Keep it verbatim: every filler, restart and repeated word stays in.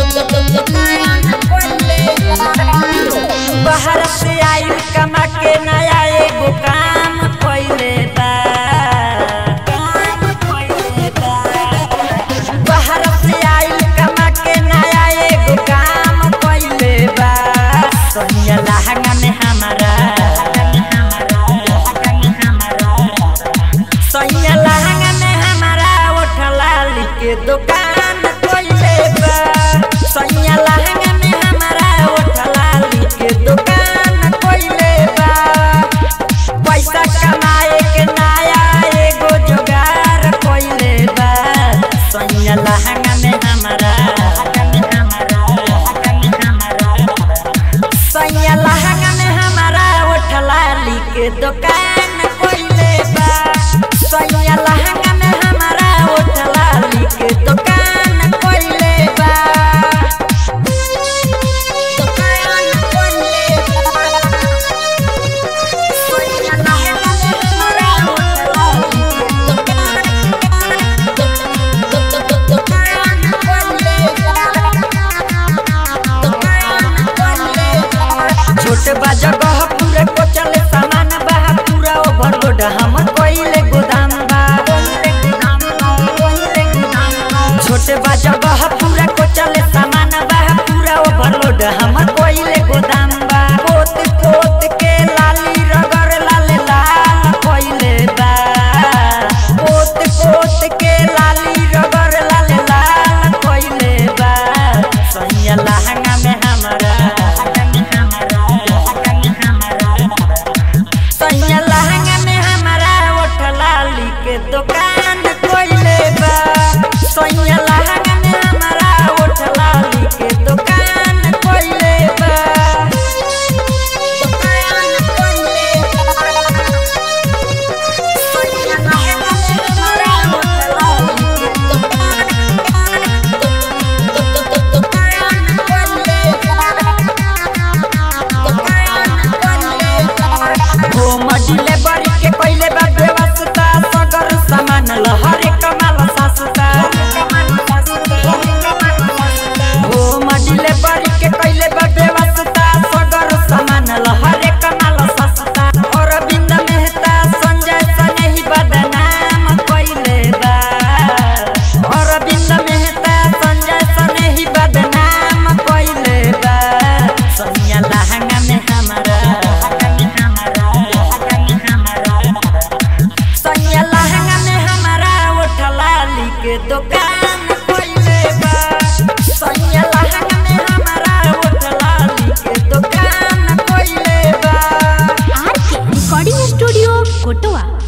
बाहर से आई कमा के नया एगो काम कइले बा काम कइले बा बाहर से आई कमा के नया एगो काम कइले बा सोनिया लहंगा में हमारा सोनिया लहंगा में हमारा उठला लिखे दुकान कइले बा सोनिया लहंगा में हमारा उठला लिखे दुकान कइले बा पैसा कमाए के नया एगो जुगाड़ कइले बा सोनिया लहंगा में हमारा सोनिया लहंगा में हमारा उठला लिखे दुकान कइले बा सोनिया लहंगा में हमारा उठला लिखे दुकान कइले बा दुकान कइले बा सोनिया लहंगा में हमारा उठला लिखे दुकान कइले बा दुकान कइले बा छोटे बा जगह पूरे को चले सामान बा पूरा ओवरलोड हमर कोइले गोदाम बा छोटे बा जगह पूरा को चले सामान बा पूरा ओवरलोड हमर कोइले गोदाम बा पोत पोत के लाली रगड़ लाले लाल कोइले बा पोत पोत के लाली रगड़ लाले लाल कोइले बा सोनिया लहंगा में हमारा सोनिया लहंगा में हमारा उठला लिखे दुकान कइले बा सोनिया लहंगा में हमारा उठला लिखे दुकान कइले बा दुकान कइले बा सोनिया लहंगा में हमारा उठला लिखे दुकान दुकान कइले बा दुकान कइले बा होम डिलीवरी के कइले बा व्यवस्था सगर सामान लहरे कमाल सस्ता होम डिलीवरी के कइले बा व्यवस्था सगर सामान लहरे कमाल सस्ता अरविंद मेहता संजय सनेही बदनाम कइले बा अरविंद मेहता संजय सनेही बदनाम कइले बा सोनिया लहंगा में हमारा सोनिया लहंगा में हमारा उठला लिखे दुकान कइले बा सोनिया लहंगा में हमारा उठला लिखे दुकान कइले बा आर के रिकॉर्डिंग स्टूडियो कोटवा।